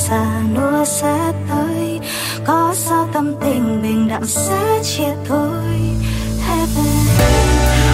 già nua sẽ tới, có sao tâm tình bình đạm sẽ chia thôi.